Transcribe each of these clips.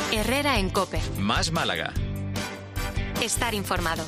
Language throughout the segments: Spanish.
Herrera en COPE. Más Málaga. Estar informado.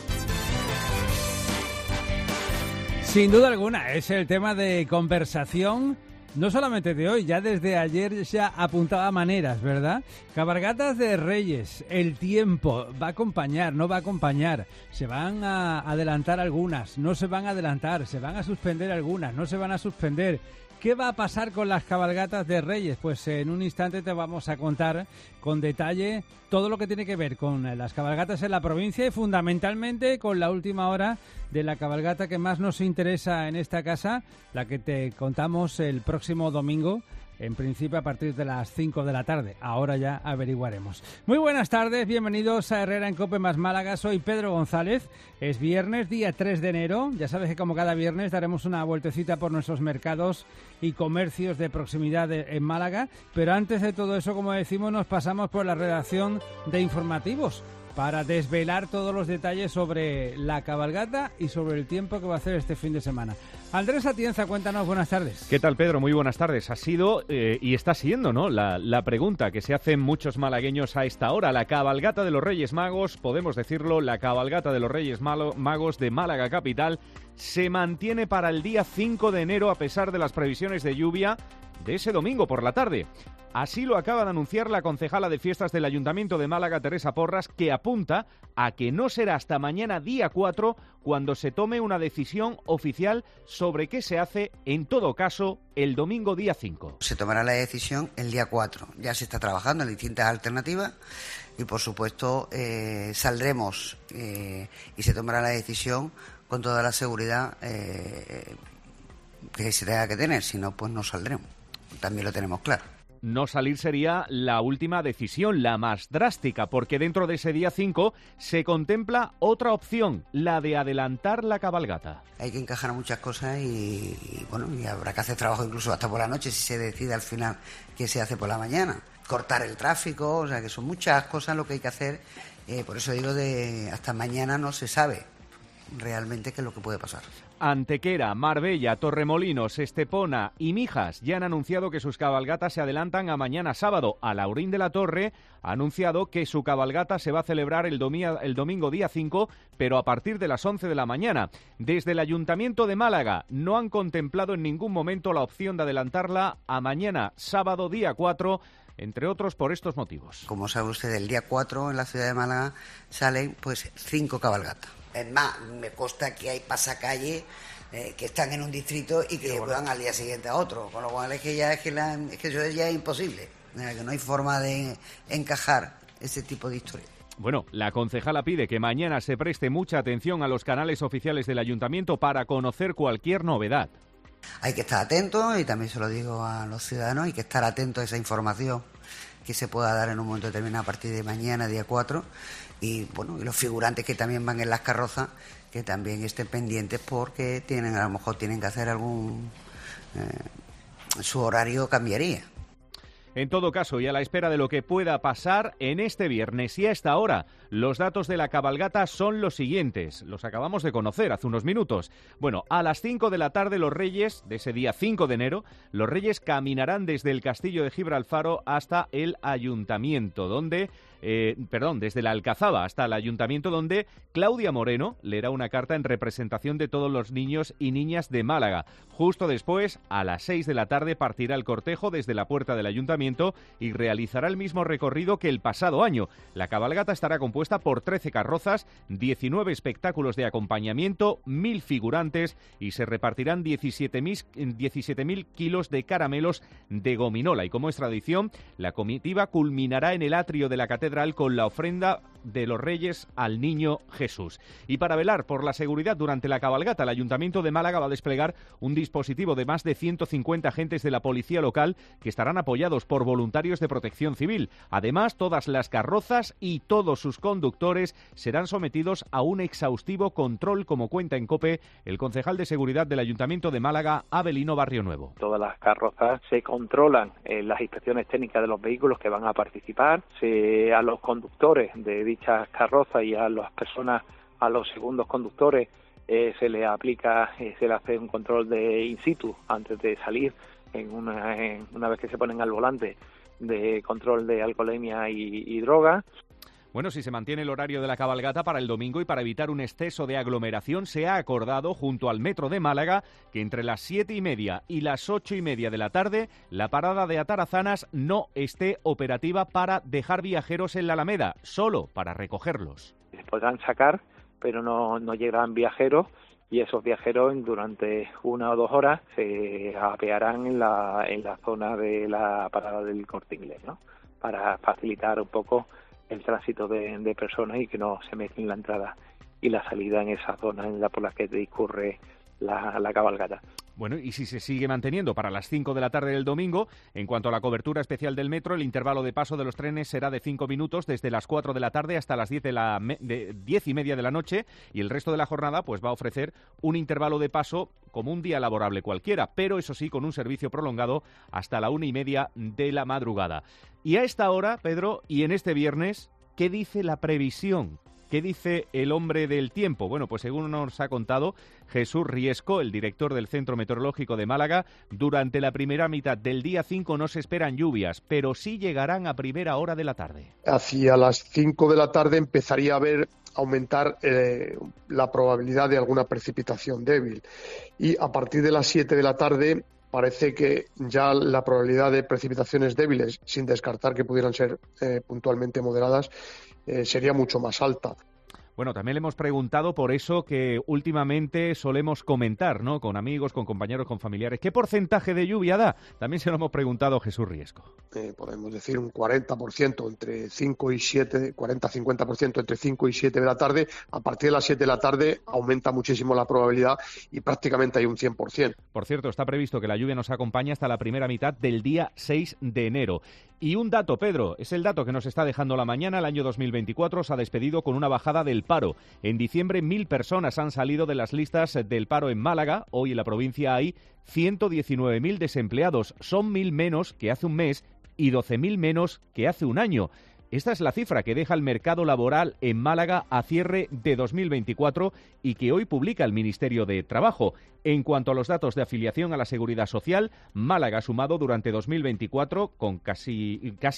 Sin duda alguna, es el tema de conversación, no solamente de hoy, ya desde ayer ya apuntaba maneras, ¿verdad? Cabalgatas de Reyes, el tiempo, ¿va a acompañar, no va a acompañar? Se van a adelantar algunas, no se van a adelantar, se van a suspender algunas, no se van a suspender. ¿Qué va a pasar con las cabalgatas de Reyes? Pues en un instante te vamos a contar con detalle todo lo que tiene que ver con las cabalgatas en la provincia y fundamentalmente con la última hora de la cabalgata que más nos interesa en esta casa, la que te contamos el próximo domingo, en principio a partir de las 5 de la tarde. Ahora ya averiguaremos. Muy buenas tardes, bienvenidos a Herrera en COPE más Málaga. Soy Pedro González. Es viernes, día 3 de enero. Ya sabes que como cada viernes daremos una vueltecita por nuestros mercados y comercios de proximidad en Málaga. Pero antes de todo eso, como decimos, nos pasamos por la redacción de informativos para desvelar todos los detalles sobre la cabalgata y sobre el tiempo que va a hacer este fin de semana. Andrés Atienza, cuéntanos, buenas tardes. ¿Qué tal, Pedro? Muy buenas tardes. Ha sido y está siendo, ¿no?, la pregunta que se hacen muchos malagueños a esta hora. La cabalgata de los Reyes Magos, podemos decirlo, la cabalgata de los Reyes Magos de Málaga capital se mantiene para el día 5 de enero a pesar de las previsiones de lluvia de ese domingo por la tarde. Así lo acaba de anunciar la concejala de fiestas del Ayuntamiento de Málaga, Teresa Porras, que apunta a que no será hasta mañana día 4 cuando se tome una decisión oficial sobre qué se hace, en todo caso, el domingo día 5. Se tomará la decisión el día 4. Ya se está trabajando en distintas alternativas y, por supuesto, saldremos y se tomará la decisión con toda la seguridad que se tenga que tener. Si no, pues no saldremos. También lo tenemos claro. No salir sería la última decisión, la más drástica, porque dentro de ese día 5 se contempla otra opción, la de adelantar la cabalgata. Hay que encajar muchas cosas y habrá que hacer trabajo incluso hasta por la noche si se decide al final que se hace por la mañana. Cortar el tráfico, o sea que son muchas cosas lo que hay que hacer. Por eso digo hasta mañana no se sabe realmente qué es lo que puede pasar. Antequera, Marbella, Torremolinos, Estepona y Mijas ya han anunciado que sus cabalgatas se adelantan a mañana sábado. Alhaurín de la Torre ha anunciado que su cabalgata se va a celebrar el domingo día 5, pero a partir de las 11 de la mañana. Desde el Ayuntamiento de Málaga no han contemplado en ningún momento la opción de adelantarla a mañana sábado día 4, entre otros por estos motivos. Como sabe usted, el día 4 en la ciudad de Málaga salen 5 cabalgatas. Es más, me consta que hay pasacalles que están en un distrito y que van al día siguiente a otro, con lo cual es que eso ya es imposible, que no hay forma de encajar ese tipo de historia. Bueno, la concejala pide que mañana se preste mucha atención a los canales oficiales del Ayuntamiento para conocer cualquier novedad. Hay que estar atentos, y también se lo digo a los ciudadanos, hay que estar atentos a esa información que se pueda dar en un momento determinado a partir de mañana, día 4, y los figurantes que también van en las carrozas, que también estén pendientes porque a lo mejor tienen que hacer su horario cambiaría. En todo caso, y a la espera de lo que pueda pasar en este viernes y a esta hora, los datos de la cabalgata son los siguientes. Los acabamos de conocer hace unos minutos. Bueno, a las 5 de la tarde los Reyes, de ese día 5 de enero, los Reyes caminarán desde el Castillo de Gibralfaro hasta el Ayuntamiento, desde la Alcazaba hasta el Ayuntamiento, donde Claudia Moreno leerá una carta en representación de todos los niños y niñas de Málaga. Justo después, a las 6 de la tarde, partirá el cortejo desde la puerta del Ayuntamiento y realizará el mismo recorrido que el pasado año. La cabalgata estará compuesta por 13 carrozas, 19 espectáculos de acompañamiento, 1.000 figurantes y se repartirán 17.000 kilos de caramelos de gominola. Y como es tradición, la comitiva culminará en el atrio de la catedral con la ofrenda de los Reyes al Niño Jesús. Y para velar por la seguridad durante la cabalgata, el Ayuntamiento de Málaga va a desplegar un dispositivo de más de 150 agentes de la policía local que estarán apoyados por voluntarios de protección civil. Además, todas las carrozas y todos sus conductores serán sometidos a un exhaustivo control, como cuenta en COPE el concejal de seguridad del Ayuntamiento de Málaga, Abelino Barrio Nuevo. Todas las carrozas se controlan en las inspecciones técnicas de los vehículos que van a participar, a los conductores de dichas carrozas y a las personas, a los segundos conductores, se le hace un control de in situ antes de salir una vez que se ponen al volante, de control de alcoholemia y droga. Bueno, si se mantiene el horario de la cabalgata para el domingo y para evitar un exceso de aglomeración, se ha acordado junto al Metro de Málaga que entre las 7:30 y las 8:30 de la tarde la parada de Atarazanas no esté operativa para dejar viajeros en la Alameda, solo para recogerlos. Se podrán sacar, pero no llegarán viajeros, y esos viajeros durante 1 o 2 horas se apearán en la zona de la parada del Corte Inglés, ¿no? Para facilitar un poco el tránsito de personas y que no se mezclen la entrada y la salida en esa zona por la que discurre la cabalgata. Bueno, y si se sigue manteniendo para las 5 de la tarde del domingo, en cuanto a la cobertura especial del metro, el intervalo de paso de los trenes será de 5 minutos desde las 4 de la tarde hasta las 10:30 de la noche, y el resto de la jornada pues va a ofrecer un intervalo de paso como un día laborable cualquiera, pero eso sí, con un servicio prolongado hasta la 1:30 de la madrugada. Y a esta hora, Pedro, y en este viernes, ¿qué dice la previsión? ¿Qué dice el hombre del tiempo? Bueno, pues según nos ha contado Jesús Riesco, el director del Centro Meteorológico de Málaga, durante la primera mitad del día 5 no se esperan lluvias, pero sí llegarán a primera hora de la tarde. Hacia las 5 de la tarde empezaría a aumentar la probabilidad de alguna precipitación débil, y a partir de las 7 de la tarde parece que ya la probabilidad de precipitaciones débiles, sin descartar que pudieran ser puntualmente moderadas, sería mucho más alta. Bueno, también le hemos preguntado por eso que últimamente solemos comentar, ¿no?, con amigos, con compañeros, con familiares. ¿Qué porcentaje de lluvia da? También se lo hemos preguntado a Jesús Riesco. Podemos decir un 40% entre 5 y 7, 40-50% entre 5 y 7 de la tarde. A partir de las 7 de la tarde aumenta muchísimo la probabilidad y prácticamente hay un 100%. Por cierto, está previsto que la lluvia nos acompañe hasta la primera mitad del día 6 de enero. Y un dato, Pedro, es el dato que nos está dejando la mañana. El año 2024 se ha despedido con una bajada del paro. En diciembre, 1.000 personas han salido de las listas del paro en Málaga. Hoy en la provincia hay 119.000 desempleados. Son 1.000 menos que hace un mes y 12.000 menos que hace un año. Esta es la cifra que deja el mercado laboral en Málaga a cierre de 2024 y que hoy publica el Ministerio de Trabajo. En cuanto a los datos de afiliación a la Seguridad Social, Málaga ha sumado durante 2024 con casi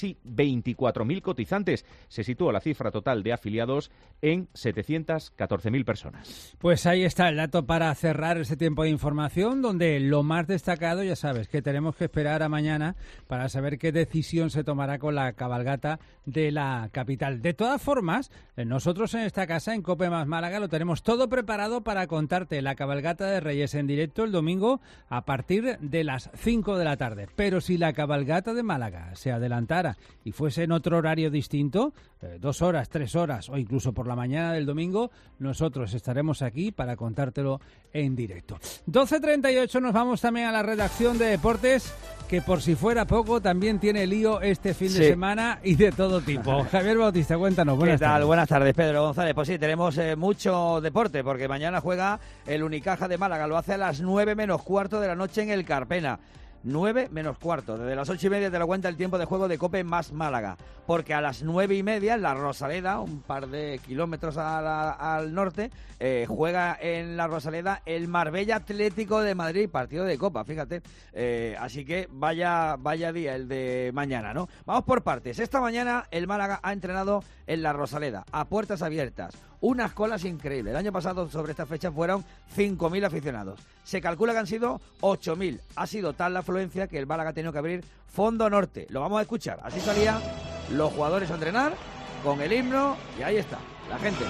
24.000 cotizantes. Se sitúa la cifra total de afiliados en 714.000 personas. Pues ahí está el dato para cerrar ese tiempo de información, donde lo más destacado, ya sabes, que tenemos que esperar a mañana para saber qué decisión se tomará con la cabalgata de la capital. De todas formas, nosotros en esta casa, en COPE más Málaga, lo tenemos todo preparado para contarte la cabalgata de Reyes en directo el domingo a partir de las 5 de la tarde. Pero si la cabalgata de Málaga se adelantara y fuese en otro horario distinto, 2 horas, 3 horas o incluso por la mañana del domingo, nosotros estaremos aquí para contártelo en directo. 12:38, nos vamos también a la redacción de deportes, que por si fuera poco también tiene lío este fin de semana y de todo tipo. Javier Bautista, cuéntanos. Buenas tardes. ¿Qué tal? Buenas tardes, Pedro González. Pues sí, tenemos mucho deporte, porque mañana juega el Unicaja de Málaga. Lo hace a las 9 menos cuarto de la noche en el Carpena. 9 menos cuarto. Desde las 8:30 te lo cuenta el tiempo de juego de COPE más Málaga. Porque a las 9:30 en la Rosaleda, un par de kilómetros al norte, juega en la Rosaleda el Marbella Atlético de Madrid, partido de Copa, fíjate. Así que vaya día el de mañana, ¿no? Vamos por partes. Esta mañana el Málaga ha entrenado en la Rosaleda, a puertas abiertas. Unas colas increíbles. El año pasado sobre esta fecha fueron 5.000 aficionados. Se calcula que han sido 8.000. Ha sido tal la afluencia que el Málaga ha tenido que abrir fondo norte. Lo vamos a escuchar. Así salían los jugadores a entrenar con el himno y ahí está, la gente.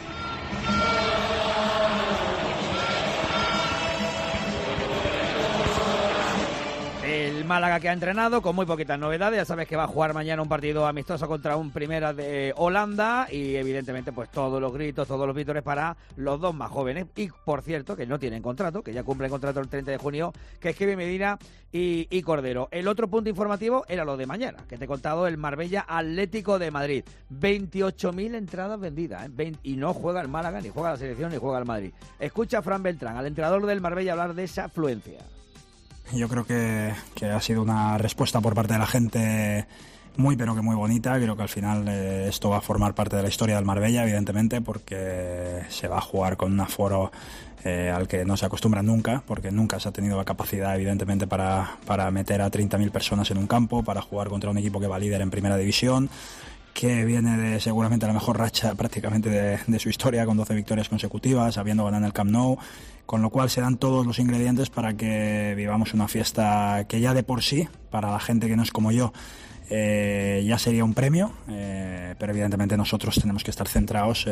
El Málaga que ha entrenado con muy poquitas novedades. Ya sabes que va a jugar mañana un partido amistoso contra un Primera de Holanda y evidentemente pues todos los gritos, todos los vítores para los dos más jóvenes. Y por cierto que no tienen contrato, que ya cumplen contrato el 30 de junio, que es Kevin Medina y Cordero. El otro punto informativo era lo de mañana, que te he contado, el Marbella Atlético de Madrid. 28.000 entradas vendidas, y no juega el Málaga, ni juega la selección, ni juega el Madrid. Escucha a Fran Beltrán, al entrenador del Marbella, hablar de esa afluencia. Yo creo que ha sido una respuesta por parte de la gente muy pero que muy bonita. Creo que al final esto va a formar parte de la historia del Marbella, evidentemente, porque se va a jugar con un aforo al que no se acostumbra nunca, porque nunca se ha tenido la capacidad, evidentemente, para meter a 30.000 personas en un campo, para jugar contra un equipo que va líder en primera división, que viene de seguramente la mejor racha prácticamente de su historia, con 12 victorias consecutivas, habiendo ganado en el Camp Nou, con lo cual se dan todos los ingredientes para que vivamos una fiesta que ya de por sí, para la gente que no es como yo, ya sería un premio, pero evidentemente nosotros tenemos que estar centrados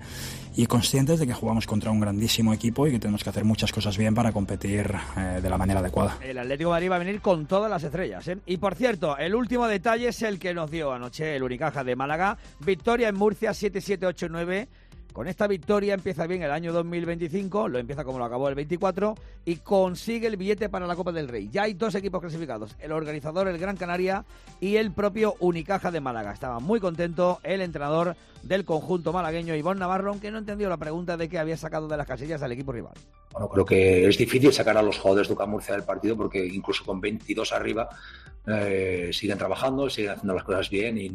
y conscientes de que jugamos contra un grandísimo equipo y que tenemos que hacer muchas cosas bien para competir de la manera adecuada. El Atlético de Madrid va a venir con todas las estrellas, ¿eh? Y por cierto, el último detalle es el que nos dio anoche el Unicaja de Málaga. Victoria en Murcia 7-7-8-9. Con esta victoria empieza bien el año 2025, lo empieza como lo acabó el 24 y consigue el billete para la Copa del Rey. Ya hay 2 equipos clasificados, el organizador, el Gran Canaria, y el propio Unicaja de Málaga. Estaba muy contento el entrenador del conjunto malagueño, Ivonne Navarro, aunque no entendió la pregunta de que había sacado de las casillas al equipo rival. Bueno, creo que es difícil sacar a los jugadores de UCAM Murcia del partido porque incluso con 22 arriba siguen trabajando, siguen haciendo las cosas bien y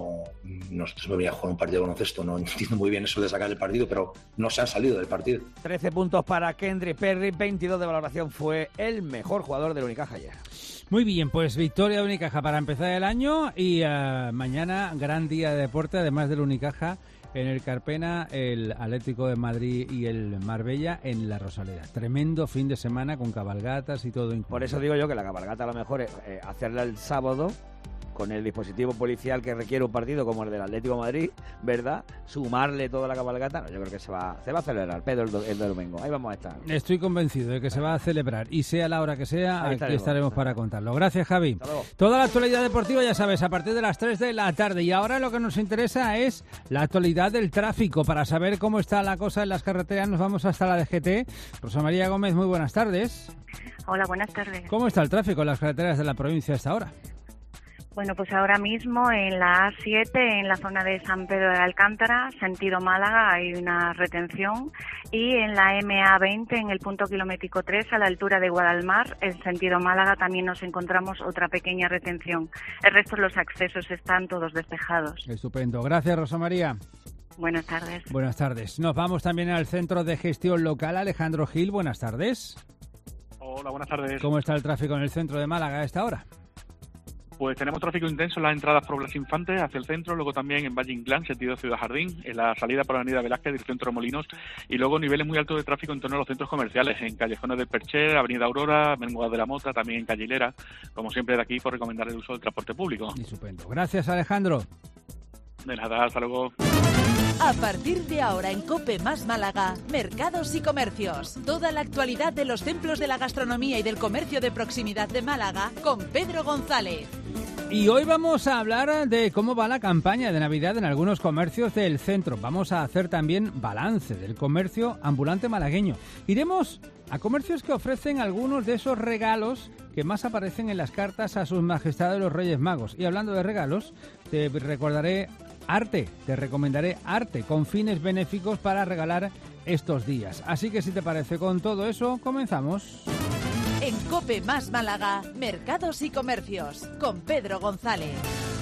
nosotros no veníamos a jugar un partido de baloncesto, no entiendo muy bien eso de sacar el partido, pero no se han salido del partido. 13 puntos para Kendrick Perry, 22 de valoración, fue el mejor jugador del Unicaja ayer. Muy bien, pues victoria de Unicaja para empezar el año y mañana gran día de deporte, además del Unicaja. En el Carpena, el Atlético de Madrid y el Marbella en la Rosaleda. Tremendo fin de semana con cabalgatas y todo incluido. Por eso digo yo que la cabalgata a lo mejor es hacerla el sábado con el dispositivo policial que requiere un partido como el del Atlético de Madrid, ¿verdad? Sumarle toda la cabalgata, no, yo creo que se va a celebrar, Pedro, el domingo. Ahí vamos a estar. Estoy convencido de que se va a celebrar y sea la hora que sea, aquí estaremos para contarlo. Gracias, Javi. Toda la actualidad deportiva, ya sabes, a partir de las 3 de la tarde. Y ahora lo que nos interesa es la actualidad del tráfico. Para saber cómo está la cosa en las carreteras nos vamos hasta la DGT. Rosa María Gómez, muy buenas tardes. Hola, buenas tardes. ¿Cómo está el tráfico en las carreteras de la provincia hasta ahora? Bueno, pues ahora mismo en la A7, en la zona de San Pedro de Alcántara, sentido Málaga, hay una retención. Y en la MA20, en el punto kilométrico 3, a la altura de Guadalmar, en sentido Málaga, también nos encontramos otra pequeña retención. El resto de los accesos están todos despejados. Estupendo. Gracias, Rosa María. Buenas tardes. Buenas tardes. Nos vamos también al Centro de Gestión Local. Alejandro Gil, buenas tardes. Hola, buenas tardes. ¿Cómo está el tráfico en el centro de Málaga a esta hora? Pues tenemos tráfico intenso en las entradas por Blas Infante hacia el centro, luego también en Valle Inclán, sentido Ciudad Jardín, en la salida por Avenida Velázquez, dirección Torremolinos, y luego niveles muy altos de tráfico en torno a los centros comerciales, en Callejones del Percher, Avenida Aurora, Bengoa de la Mota, también en Calle Hilera. Como siempre, de aquí por recomendar el uso del transporte público. Estupendo. Gracias, Alejandro. De nada, hasta luego. A partir de ahora en COPE más Málaga, mercados y comercios. Toda la actualidad de los templos de la gastronomía y del comercio de proximidad de Málaga con Pedro González. Y hoy vamos a hablar de cómo va la campaña de Navidad en algunos comercios del centro. Vamos a hacer también balance del comercio ambulante malagueño. Iremos a comercios que ofrecen algunos de esos regalos que más aparecen en las cartas a sus majestades los Reyes Magos. Y hablando de regalos, te recomendaré arte con fines benéficos para regalar estos días. Así que si te parece, con todo eso, comenzamos. En COPE más Málaga, mercados y comercios, con Pedro González.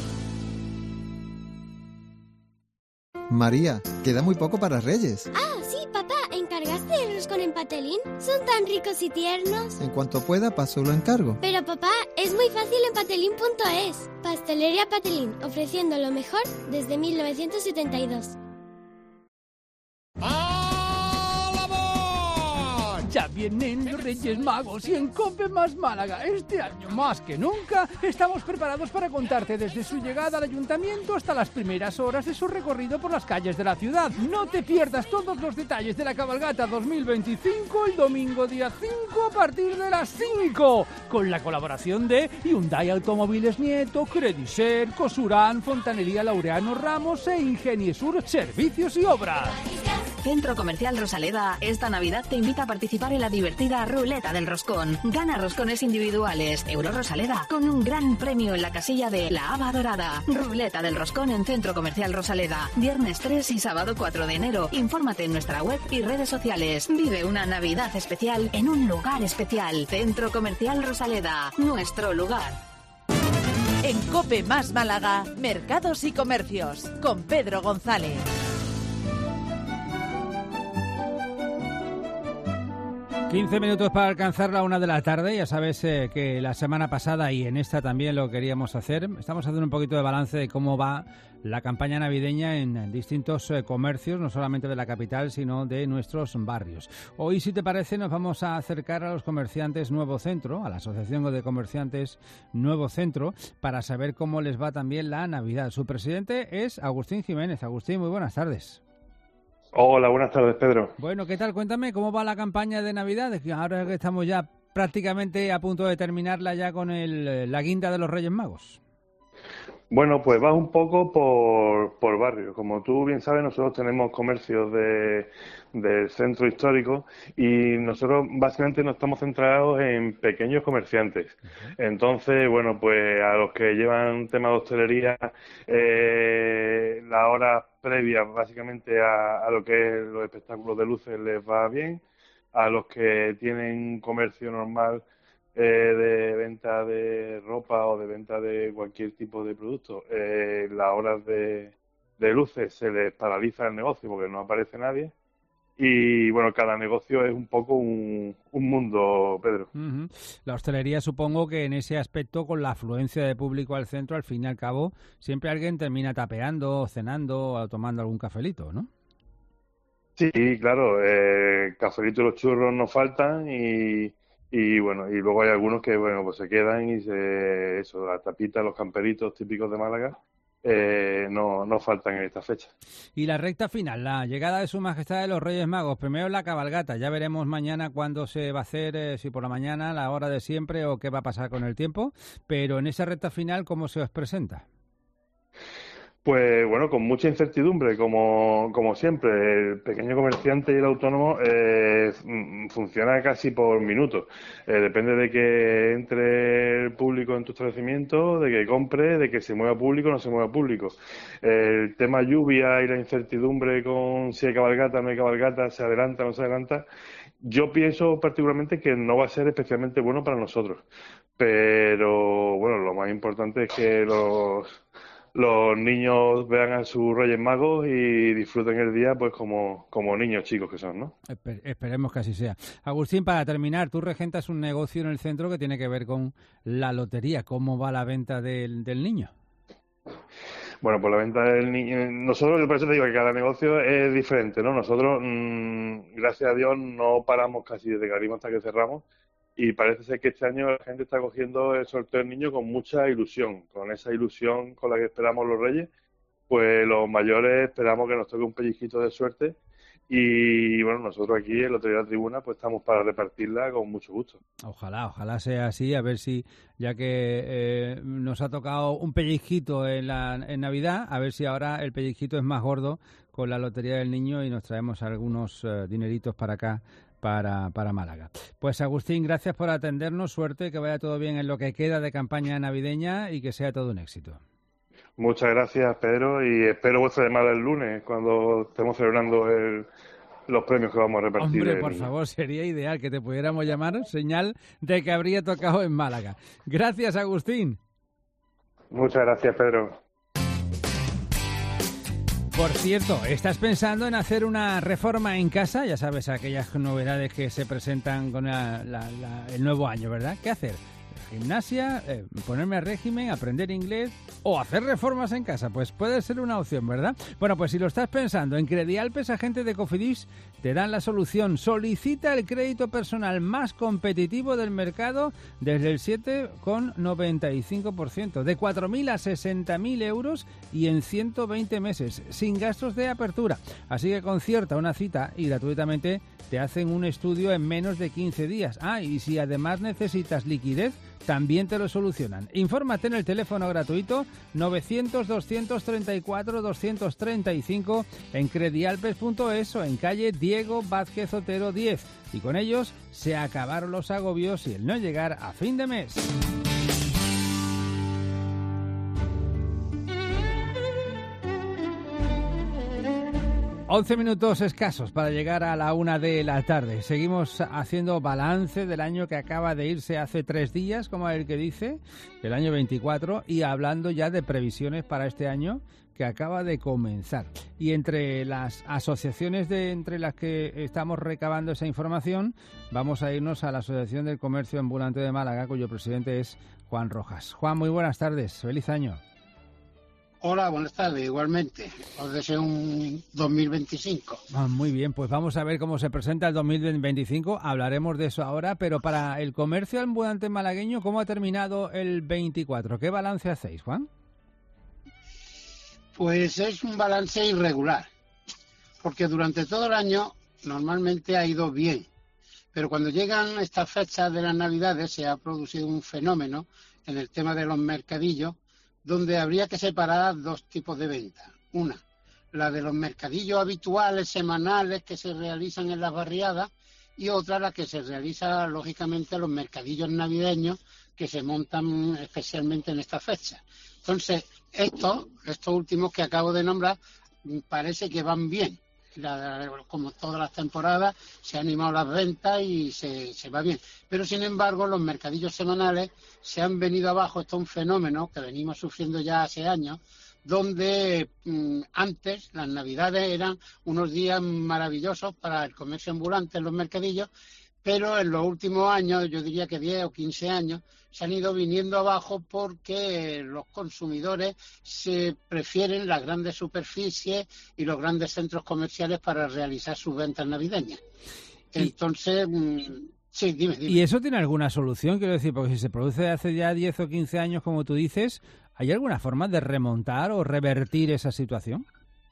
María, queda muy poco para Reyes. Ah, sí, papá, ¿encargaste el roscón en Patelín? Son tan ricos y tiernos. En cuanto pueda, paso lo encargo. Pero papá, es muy fácil en patelín.es. Pastelería Patelín, ofreciendo lo mejor desde 1972. Ya vienen los Reyes Magos y en COPE más Málaga, este año más que nunca, estamos preparados para contarte desde su llegada al ayuntamiento hasta las primeras horas de su recorrido por las calles de la ciudad. No te pierdas todos los detalles de la cabalgata 2025 el domingo día 5 a partir de las 5, con la colaboración de Hyundai Automóviles Nieto, Crediser, Cosurán, Fontanería Laureano Ramos e Ingeniesur Servicios y Obras. Centro Comercial Rosaleda, esta Navidad te invita a participar en la divertida Ruleta del Roscón. Gana roscones individuales, Euro Rosaleda, con un gran premio en la casilla de la Haba Dorada. Ruleta del Roscón en Centro Comercial Rosaleda, viernes 3 y sábado 4 de enero. Infórmate en nuestra web y redes sociales. Vive una Navidad especial en un lugar especial. Centro Comercial Rosaleda, nuestro lugar. En COPE más Málaga, Mercados y Comercios, con Pedro González. 15 minutos para alcanzar la 1 de la tarde. Ya sabes que la semana pasada y en esta también lo queríamos hacer. Estamos haciendo un poquito de balance de cómo va la campaña navideña en distintos comercios, no solamente de la capital, sino de nuestros barrios. Hoy, si te parece, nos vamos a acercar a los comerciantes Nuevo Centro, a la Asociación de Comerciantes Nuevo Centro, para saber cómo les va también la Navidad. Su presidente es Agustín Jiménez. Agustín, muy buenas tardes. Hola, buenas tardes, Pedro. Bueno, ¿qué tal? Cuéntame, ¿cómo va la campaña de Navidad? Ahora que estamos ya prácticamente a punto de terminarla ya con la guinda de los Reyes Magos. Bueno, pues va un poco por barrio. Como tú bien sabes, nosotros tenemos comercios del centro histórico y nosotros básicamente nos estamos centrados en pequeños comerciantes. Entonces, bueno, pues a los que llevan tema de hostelería, la hora previa básicamente a lo que es los espectáculos de luces les va bien. A los que tienen comercio normal de venta de ropa o de venta de cualquier tipo de producto, las horas de luces se les paraliza el negocio porque no aparece nadie. Y bueno, cada negocio es un poco un mundo, Pedro. Uh-huh. La hostelería, supongo que en ese aspecto, con la afluencia de público al centro, al fin y al cabo, siempre alguien termina tapeando, cenando o tomando algún cafelito, ¿no? Sí, claro, cafelito y los churros no faltan y bueno, y luego hay algunos que bueno pues se quedan y las tapitas, los camperitos típicos de Málaga no faltan en esta fecha. Y la recta final, la llegada de Su Majestad de los Reyes Magos, primero la cabalgata, ya veremos mañana cuándo se va a hacer, si por la mañana, la hora de siempre o qué va a pasar con el tiempo, pero en esa recta final, ¿cómo se os presenta? Pues bueno, con mucha incertidumbre, como siempre. El pequeño comerciante y el autónomo funciona casi por minutos. Depende de que entre el público en tu establecimiento, de que compre, de que se mueva público o no se mueva público. El tema lluvia y la incertidumbre con si hay cabalgata o no hay cabalgata, se adelanta o no se adelanta, yo pienso particularmente que no va a ser especialmente bueno para nosotros. Pero bueno, lo más importante es que los niños vean a sus Reyes Magos y disfruten el día pues como niños chicos que son, ¿no? Esperemos que así sea. Agustín, para terminar, tú regentas un negocio en el centro que tiene que ver con la lotería. ¿Cómo va la venta del niño? Bueno, pues la venta del niño... Nosotros, por eso te digo que cada negocio es diferente, ¿no? Nosotros, gracias a Dios, no paramos casi desde que abrimos hasta que cerramos. Y parece ser que este año la gente está cogiendo el sorteo del niño con mucha ilusión, con esa ilusión con la que esperamos los Reyes. Pues los mayores esperamos que nos toque un pellizquito de suerte y bueno, nosotros aquí en Lotería de la Tribuna pues estamos para repartirla con mucho gusto. Ojalá sea así, a ver si, ya que nos ha tocado un pellizquito en Navidad, a ver si ahora el pellizquito es más gordo con la Lotería del Niño y nos traemos algunos dineritos para acá. Para Málaga. Pues Agustín, gracias por atendernos, suerte, que vaya todo bien en lo que queda de campaña navideña y que sea todo un éxito. Muchas gracias, Pedro, y espero vuestra llamada el lunes cuando estemos celebrando los premios que vamos a repartir. Hombre, por favor, sería ideal que te pudiéramos llamar, señal de que habría tocado en Málaga. Gracias, Agustín. Muchas gracias, Pedro. Por cierto, ¿estás pensando en hacer una reforma en casa? Ya sabes, aquellas novedades que se presentan con el nuevo año, ¿verdad? ¿Qué hacer? Gimnasia, ponerme a régimen, aprender inglés o hacer reformas en casa, pues puede ser una opción, ¿verdad? Bueno, pues si lo estás pensando, en Credialpes, agente de Cofidis, te dan la solución. Solicita el crédito personal más competitivo del mercado desde el 7,95%, de 4.000 a 60.000 euros y en 120 meses, sin gastos de apertura. Así que concierta una cita y gratuitamente te hacen un estudio en menos de 15 días. Y si además necesitas liquidez, también te lo solucionan. Infórmate en el teléfono gratuito 900-234-235 en credialpes.es o en calle Diego Vázquez Otero 10. Y con ellos se acabaron los agobios y el no llegar a fin de mes. 11 minutos escasos para llegar a la 1 de la tarde. Seguimos haciendo balance del año que acaba de irse hace 3 días, como el que dice, el año 24, y hablando ya de previsiones para este año que acaba de comenzar. Y entre las asociaciones entre las que estamos recabando esa información, vamos a irnos a la Asociación del Comercio Ambulante de Málaga, cuyo presidente es Juan Rojas. Juan, muy buenas tardes. Feliz año. Hola, buenas tardes, igualmente. Os deseo un 2025. Muy bien, pues vamos a ver cómo se presenta el 2025. Hablaremos de eso ahora, pero para el comercio ambulante malagueño, ¿cómo ha terminado el 24? ¿Qué balance hacéis, Juan? Pues es un balance irregular, porque durante todo el año normalmente ha ido bien, pero cuando llegan estas fechas de las Navidades se ha producido un fenómeno en el tema de los mercadillos, donde habría que separar 2 tipos de ventas. Una, la de los mercadillos habituales, semanales, que se realizan en las barriadas, y otra, la que se realiza, lógicamente, los mercadillos navideños, que se montan especialmente en esta fecha. Entonces, estos últimos que acabo de nombrar, parece que van bien. Como todas las temporadas, se han animado las ventas y se va bien. Pero, sin embargo, los mercadillos semanales se han venido abajo. Esto es un fenómeno que venimos sufriendo ya hace años, donde antes las Navidades eran unos días maravillosos para el comercio ambulante en los mercadillos, pero en los últimos años, yo diría que 10 o 15 años, se han ido viniendo abajo porque los consumidores se prefieren las grandes superficies y los grandes centros comerciales para realizar sus ventas navideñas. Entonces, sí, dime. ¿Y eso tiene alguna solución? Quiero decir, porque si se produce hace ya 10 o 15 años, como tú dices, ¿hay alguna forma de remontar o revertir esa situación?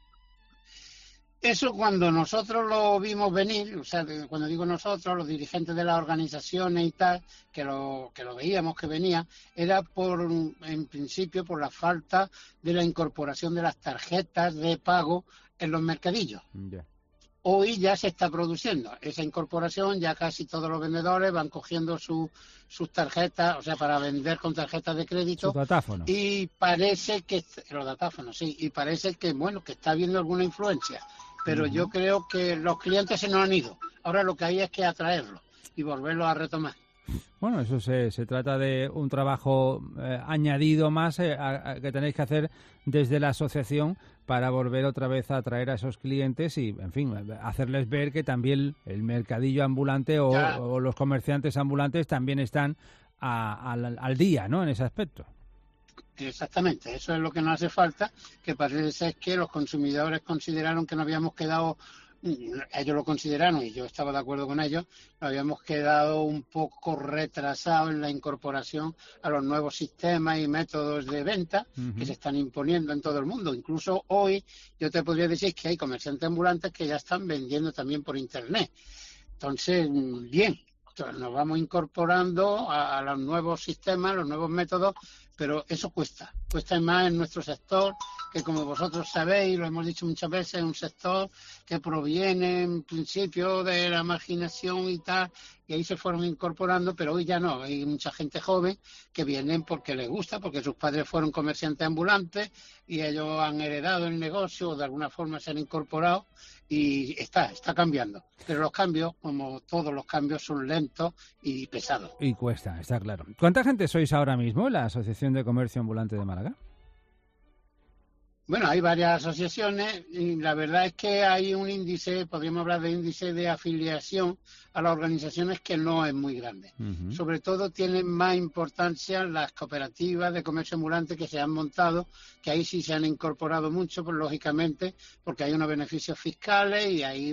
Eso cuando nosotros lo vimos venir, o sea, cuando digo nosotros, los dirigentes de las organizaciones y tal, que lo veíamos que venía, era en principio por la falta de la incorporación de las tarjetas de pago en los mercadillos. Yeah. Hoy ya se está produciendo esa incorporación, ya casi todos los vendedores van cogiendo sus tarjetas, o sea, para vender con tarjetas de crédito. Sus datáfonos. Y parece que, los datáfonos, sí, y parece que, bueno, que está habiendo alguna influencia. Pero yo creo que los clientes se nos han ido. Ahora lo que hay es que atraerlos y volverlos a retomar. Bueno, eso se trata de un trabajo añadido más que tenéis que hacer desde la asociación para volver otra vez a atraer a esos clientes y, en fin, hacerles ver que también el mercadillo ambulante o los comerciantes ambulantes también están al día, ¿no?, en ese aspecto. Exactamente, eso es lo que nos hace falta, que parece ser que los consumidores consideraron que nos habíamos quedado, ellos lo consideraron y yo estaba de acuerdo con ellos, nos habíamos quedado un poco retrasados en la incorporación a los nuevos sistemas y métodos de venta que se están imponiendo en todo el mundo. Incluso hoy yo te podría decir que hay comerciantes ambulantes que ya están vendiendo también por Internet. Entonces, bien, nos vamos incorporando a los nuevos sistemas, los nuevos métodos, pero eso cuesta más en nuestro sector, que como vosotros sabéis, lo hemos dicho muchas veces, es un sector que proviene en principio de la marginación y tal, y ahí se fueron incorporando, pero hoy ya no, hay mucha gente joven que vienen porque les gusta, porque sus padres fueron comerciantes ambulantes y ellos han heredado el negocio o de alguna forma se han incorporado y está cambiando. Pero los cambios, como todos los cambios, son lentos y pesados. Y cuesta, está claro. ¿Cuánta gente sois ahora mismo en la Asociación de Comercio Ambulante de Málaga? Bueno, hay varias asociaciones y la verdad es que hay un índice, podríamos hablar de índice de afiliación a las organizaciones que no es muy grande. Sobre todo tienen más importancia las cooperativas de comercio ambulante que se han montado, que ahí sí se han incorporado mucho, pues lógicamente, porque hay unos beneficios fiscales y hay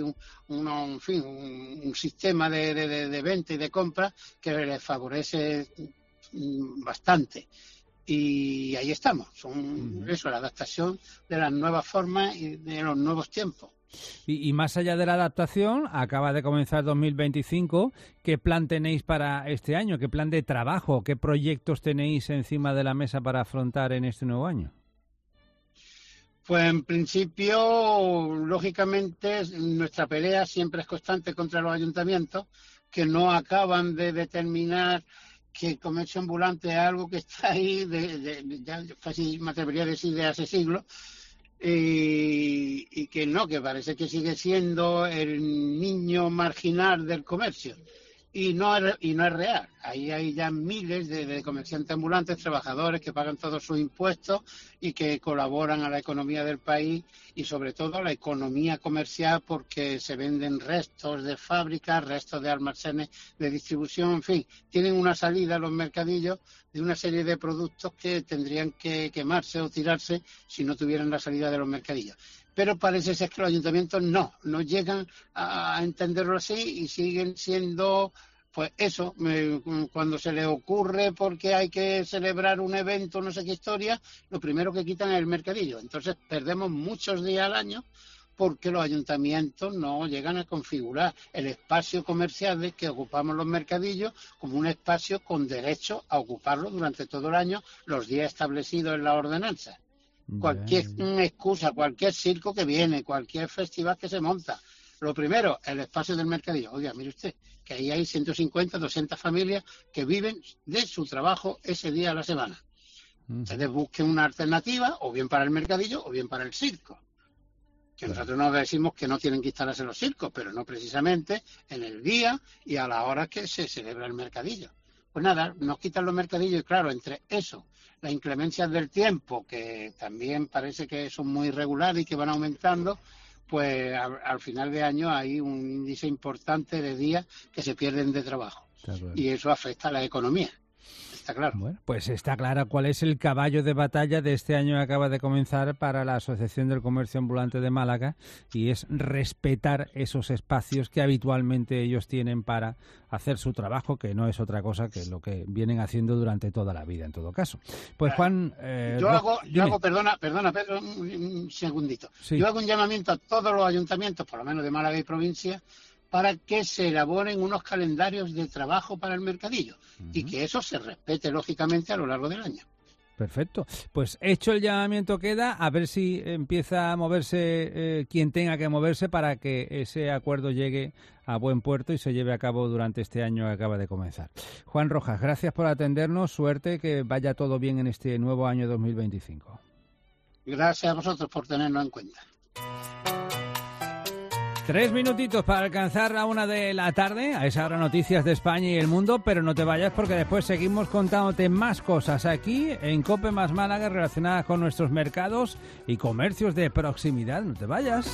un sistema de venta y de compra que les favorece bastante. Y ahí estamos, eso, la adaptación de las nuevas formas y de los nuevos tiempos. Y más allá de la adaptación, acaba de comenzar 2025, ¿qué plan tenéis para este año? ¿Qué plan de trabajo? ¿Qué proyectos tenéis encima de la mesa para afrontar en este nuevo año? Pues en principio, lógicamente, nuestra pelea siempre es constante contra los ayuntamientos, que no acaban de determinar que el comercio ambulante es algo que está ahí, ya casi me atrevería a decir de hace siglos, y que no, que parece que sigue siendo el niño marginal del comercio. Y no es real. Ahí hay ya miles de comerciantes ambulantes, trabajadores que pagan todos sus impuestos y que colaboran a la economía del país y sobre todo a la economía comercial, porque se venden restos de fábricas, restos de almacenes de distribución, en fin, tienen una salida a los mercadillos de una serie de productos que tendrían que quemarse o tirarse si no tuvieran la salida de los mercadillos. Pero parece ser que los ayuntamientos no llegan a entenderlo así y siguen siendo, pues eso, cuando se les ocurre porque hay que celebrar un evento, no sé qué historia, lo primero que quitan es el mercadillo. Entonces perdemos muchos días al año porque los ayuntamientos no llegan a configurar el espacio comercial que ocupamos los mercadillos como un espacio con derecho a ocuparlo durante todo el año, los días establecidos en la ordenanza. Cualquier excusa, cualquier circo que viene, cualquier festival que se monta. Lo primero, el espacio del mercadillo. Oiga, mire usted, que ahí hay 150, 200 familias que viven de su trabajo ese día a la semana. Ustedes busquen una alternativa, o bien para el mercadillo, o bien para el circo. Que nosotros nos decimos que no tienen que instalarse los circos, pero no precisamente en el día y a la hora que se celebra el mercadillo. Pues nada, nos quitan los mercadillos y claro, entre eso, las inclemencias del tiempo, que también parece que son muy irregulares y que van aumentando, pues al final de año hay un índice importante de días que se pierden de trabajo. Y eso afecta a la economía. Está claro. Bueno, pues está claro cuál es el caballo de batalla de este año que acaba de comenzar para la Asociación del Comercio Ambulante de Málaga, y es respetar esos espacios que habitualmente ellos tienen para hacer su trabajo, que no es otra cosa que lo que vienen haciendo durante toda la vida, en todo caso. Pues Juan... Yo hago, perdona Pedro, un segundito. Sí. Yo hago un llamamiento a todos los ayuntamientos, por lo menos de Málaga y provincia, para que se elaboren unos calendarios de trabajo para el mercadillo y que eso se respete, lógicamente, a lo largo del año. Perfecto. Pues hecho el llamamiento queda, a ver si empieza a moverse quien tenga que moverse para que ese acuerdo llegue a buen puerto y se lleve a cabo durante este año que acaba de comenzar. Juan Rojas, gracias por atendernos. Suerte, que vaya todo bien en este nuevo año 2025. Gracias a vosotros por tenernos en cuenta. 3 minutitos para alcanzar la 1 de la tarde, a esa hora noticias de España y el mundo, pero no te vayas porque después seguimos contándote más cosas aquí en COPE más Málaga relacionadas con nuestros mercados y comercios de proximidad. No te vayas.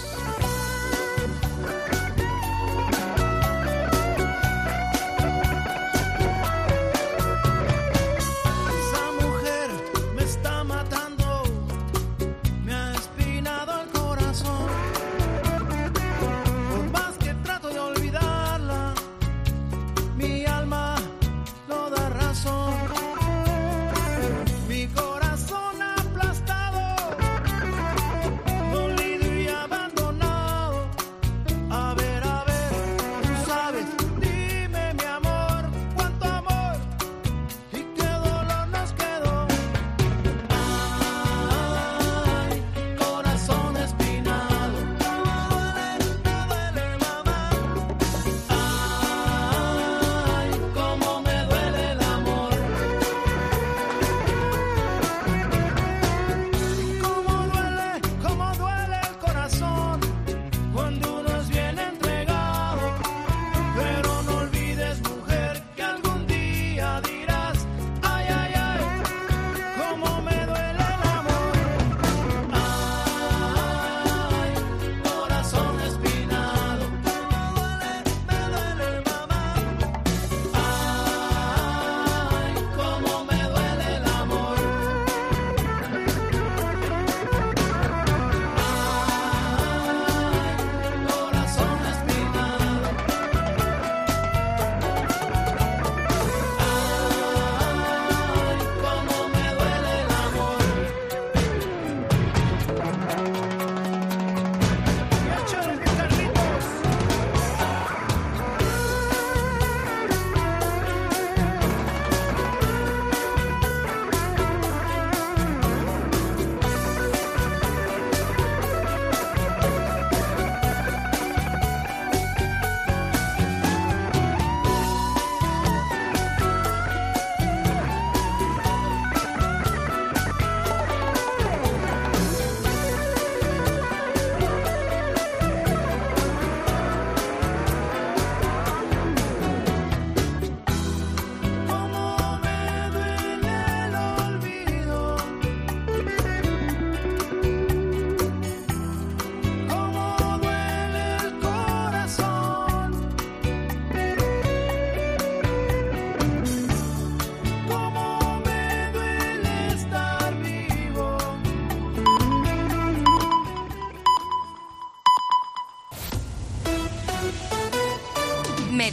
Corazón aplastado, dolido y abandonado.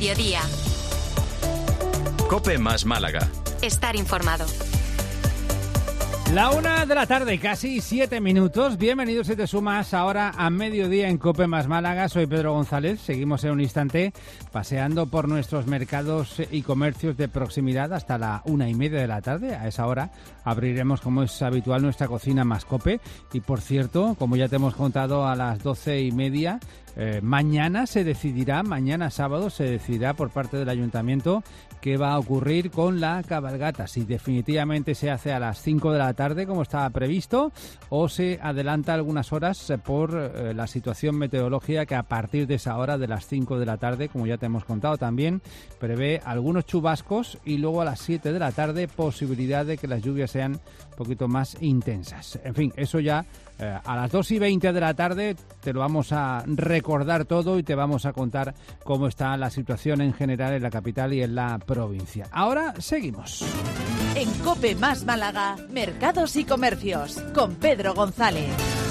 mediodía. COPE más Málaga. Estar informado. La 1 de la tarde, casi 7 minutos. Bienvenidos si te sumas ahora a mediodía en COPE más Málaga. Soy Pedro González. Seguimos en un instante paseando por nuestros mercados y comercios de proximidad hasta la 1:30 de la tarde. A esa hora abriremos, como es habitual, nuestra cocina más COPE. Y por cierto, como ya te hemos contado, a las 12:30 mañana sábado se decidirá por parte del Ayuntamiento qué va a ocurrir con la cabalgata, si definitivamente se hace a las 5 de la tarde como estaba previsto o se adelanta algunas horas por la situación meteorológica, que a partir de esa hora de las 5 de la tarde, como ya te hemos contado también, prevé algunos chubascos y luego a las 7 de la tarde posibilidad de que las lluvias sean un poquito más intensas. En fin, eso ya a las 2:20 de la tarde te lo vamos a recordar todo y te vamos a contar cómo está la situación en general en la capital y en la provincia. Ahora seguimos. En COPE más Málaga, mercados y comercios, con Pedro González.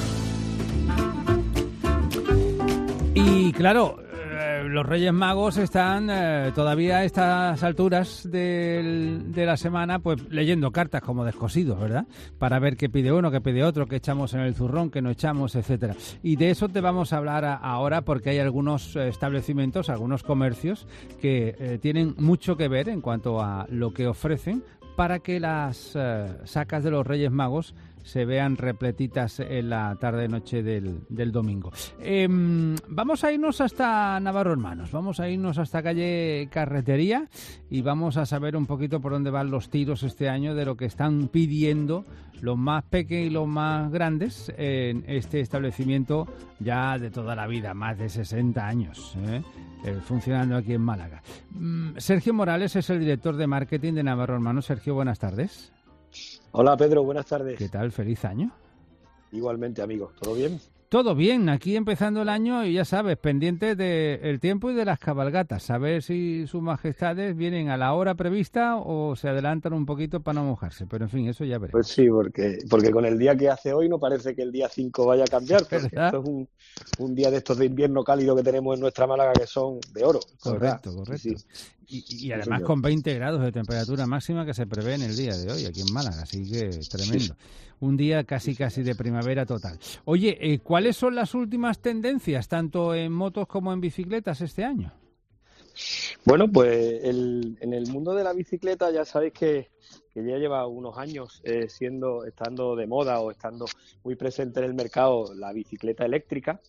Y claro, los Reyes Magos están todavía a estas alturas de la semana pues leyendo cartas como descosidos, ¿verdad? Para ver qué pide uno, qué pide otro, qué echamos en el zurrón, qué no echamos, etcétera. Y de eso te vamos a hablar ahora, porque hay algunos establecimientos, algunos comercios que tienen mucho que ver en cuanto a lo que ofrecen para que las sacas de los Reyes Magos se vean repletitas en la tarde-noche del domingo. Vamos a irnos hasta Navarro Hermanos, vamos a irnos hasta calle Carretería y vamos a saber un poquito por dónde van los tiros este año de lo que están pidiendo los más pequeños y los más grandes en este establecimiento ya de toda la vida, más de 60 años, funcionando aquí en Málaga. Sergio Morales es el director de marketing de Navarro Hermanos. Sergio, buenas tardes. Hola Pedro, buenas tardes. ¿Qué tal? Feliz año. Igualmente, amigo. ¿Todo bien? Todo bien, aquí empezando el año y ya sabes, pendientes del tiempo y de las cabalgatas, a ver si sus majestades vienen a la hora prevista o se adelantan un poquito para no mojarse, pero en fin, eso ya veremos. Pues sí, porque con el día que hace hoy no parece que el día 5 vaya a cambiar, porque esto es un día de estos de invierno cálido que tenemos en nuestra Málaga que son de oro. Correcto. Sí. Y además con 20 grados de temperatura máxima que se prevé en el día de hoy aquí en Málaga, así que tremendo. Un día casi de primavera total. Oye, ¿cuáles son las últimas tendencias, tanto en motos como en bicicletas este año? Bueno, pues en el mundo de la bicicleta ya sabéis que ya lleva unos años estando de moda o estando muy presente en el mercado la bicicleta eléctrica,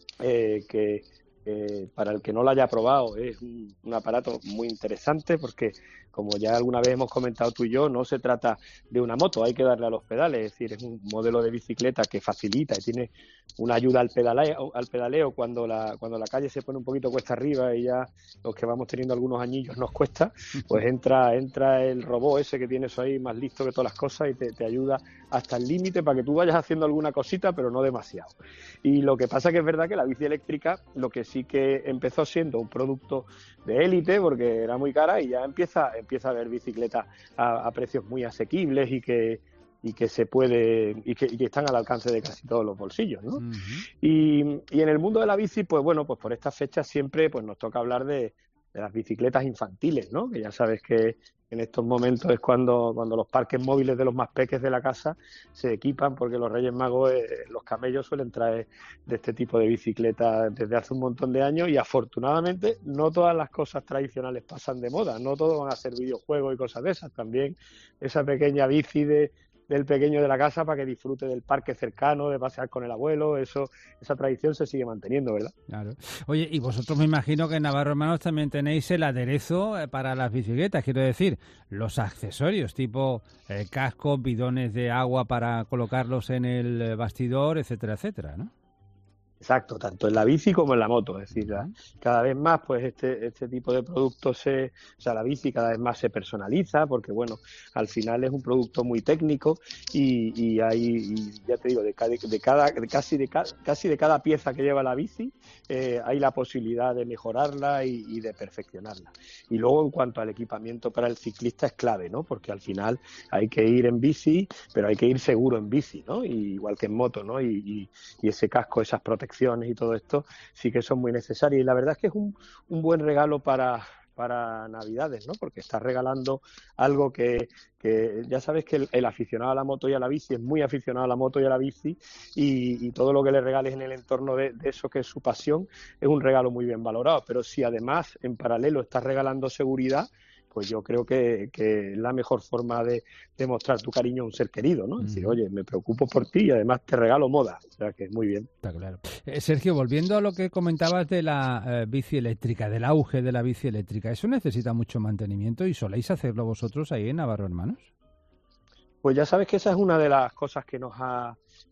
que para el que no la haya probado es un aparato muy interesante porque, como ya alguna vez hemos comentado tú y yo, no se trata de una moto, hay que darle a los pedales, es decir, es un modelo de bicicleta que facilita y tiene una ayuda al pedaleo cuando la calle se pone un poquito cuesta arriba y ya los que vamos teniendo algunos añillos nos cuesta, pues entra el robot ese que tienes ahí más listo que todas las cosas y te ayuda hasta el límite para que tú vayas haciendo alguna cosita, pero no demasiado. Y lo que pasa que es verdad que la bici eléctrica, lo que sí que empezó siendo un producto de élite, porque era muy cara, y ya empieza a haber bicicletas a precios muy asequibles y que se puede y que están al alcance de casi todos los bolsillos, ¿no? Uh-huh. Y en el mundo de la bici, pues bueno, pues por estas fechas siempre pues nos toca hablar de las bicicletas infantiles, ¿no? Que ya sabes que en estos momentos es cuando los parques móviles de los más peques de la casa se equipan, porque los Reyes Magos, los camellos suelen traer de este tipo de bicicletas desde hace un montón de años, y afortunadamente no todas las cosas tradicionales pasan de moda, no todo van a ser videojuegos y cosas de esas, también esa pequeña bici del pequeño de la casa para que disfrute del parque cercano, de pasear con el abuelo, esa tradición se sigue manteniendo, ¿verdad? Claro. Oye, y vosotros me imagino que en Navarro Hermanos también tenéis el aderezo para las bicicletas, quiero decir, los accesorios, tipo cascos, bidones de agua para colocarlos en el bastidor, etcétera, etcétera, ¿no? Exacto, tanto en la bici como en la moto, es decir, cada vez más pues este tipo de productos, la bici cada vez más se personaliza, porque bueno, al final es un producto muy técnico y ya te digo, casi de cada pieza que lleva la bici hay la posibilidad de mejorarla y de perfeccionarla. Y luego en cuanto al equipamiento para el ciclista es clave, ¿no? Porque al final hay que ir en bici, pero hay que ir seguro en bici, ¿no? Y igual que en moto, ¿no? Y ese casco, esas protecciones protecciones y todo esto sí que son muy necesarias. Y la verdad es que es un buen regalo para Navidades, ¿no? Porque estás regalando algo que ya sabes que el aficionado a la moto y a la bici es muy aficionado a la moto y a la bici, y todo lo que le regales en el entorno de eso que es su pasión es un regalo muy bien valorado. Pero si además en paralelo estás regalando seguridad, pues yo creo que es la mejor forma de demostrar tu cariño a un ser querido, ¿no? Es decir, oye, me preocupo por ti y además te regalo moda. O sea, que es muy bien. Está claro. Sergio, volviendo a lo que comentabas de la bici eléctrica, del auge de la bici eléctrica, ¿eso necesita mucho mantenimiento y soléis hacerlo vosotros ahí en Navarro Hermanos? Pues ya sabes que esa es una de las cosas que nos ha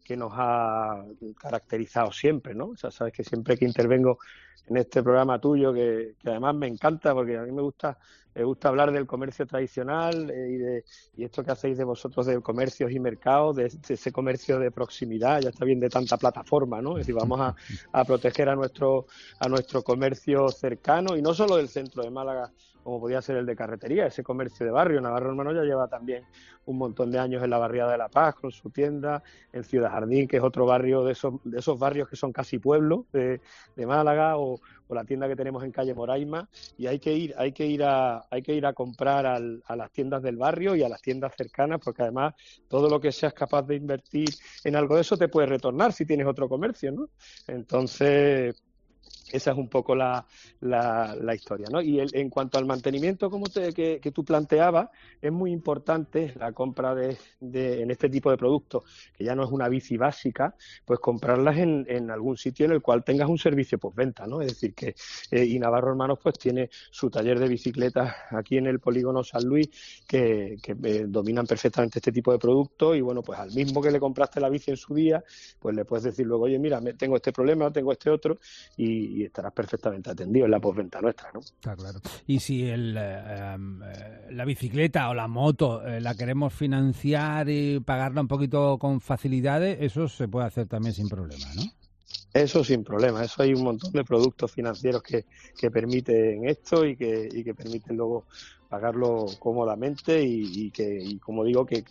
caracterizado siempre, ¿no? O sea, sabes que siempre que intervengo en este programa tuyo, que además me encanta, porque a mí me gusta hablar del comercio tradicional y esto que hacéis de vosotros de comercios y mercados, de ese comercio de proximidad, ya está bien de tanta plataforma, ¿no? Es decir, vamos a proteger a nuestro comercio cercano, y no solo del centro de Málaga, como podía ser el de Carretería, ese comercio de barrio. Navarro Hermanos ya lleva también un montón de años en la Barriada de la Paz con su tienda, en Ciudad Jardín, que es otro barrio de esos barrios que son casi pueblos de Málaga, o la tienda que tenemos en calle Moraima, y hay que ir a comprar a las tiendas del barrio y a las tiendas cercanas, porque además todo lo que seas capaz de invertir en algo de eso te puede retornar si tienes otro comercio, ¿no? Entonces, esa es un poco la historia, ¿no? Y en cuanto al mantenimiento que tú planteabas, es muy importante la compra en este tipo de productos, que ya no es una bici básica, pues comprarlas en algún sitio en el cual tengas un servicio postventa, ¿no? Es decir, que y Navarro Hermanos pues tiene su taller de bicicletas aquí en el polígono San Luis, que dominan perfectamente este tipo de productos, y bueno, pues al mismo que le compraste la bici en su día, pues le puedes decir luego, oye, mira, tengo este problema, tengo este otro, y estarás perfectamente atendido en la postventa nuestra, ¿no? Está claro. Y si la bicicleta o la moto la queremos financiar y pagarla un poquito con facilidades, eso se puede hacer también sin problema, ¿no? Eso sin problema. Eso hay un montón de productos financieros que permiten esto y que permiten luego pagarlo cómodamente, y como digo, que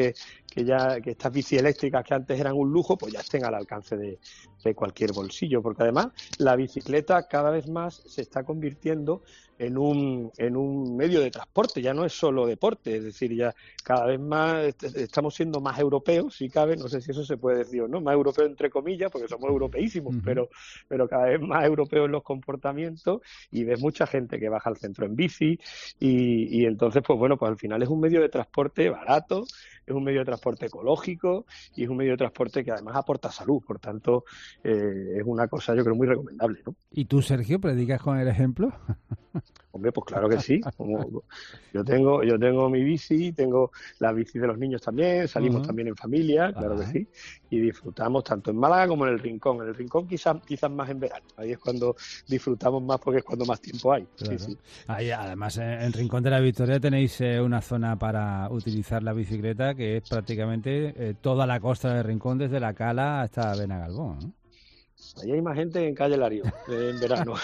estas bici eléctricas que antes eran un lujo, pues ya estén al alcance de cualquier bolsillo, porque además la bicicleta cada vez más se está convirtiendo en un medio de transporte, ya no es solo deporte, es decir, ya cada vez más estamos siendo más europeos, si cabe, no sé si eso se puede decir o no, más europeos entre comillas, porque somos europeísimos, pero cada vez más europeos en los comportamientos, y ves mucha gente que baja al centro en bici, y entonces, pues bueno, pues al final es un medio de transporte barato, es un medio de transporte ecológico, y es un medio de transporte que además aporta salud, por tanto, es una cosa yo creo muy recomendable, ¿no? ¿Y tú, Sergio, predicas con el ejemplo? Hombre, pues claro que sí. Yo tengo mi bici, tengo la bici de los niños también, salimos también en familia, claro que sí, y disfrutamos tanto en Málaga como en el Rincón. En el Rincón quizás más en verano, ahí es cuando disfrutamos más, porque es cuando más tiempo hay. Claro. Sí. Ahí, además, en Rincón de la Victoria tenéis una zona para utilizar la bicicleta que es prácticamente toda la costa del Rincón, desde La Cala hasta Benagalbón, ¿no? Allí hay más gente en Calle Lario en verano.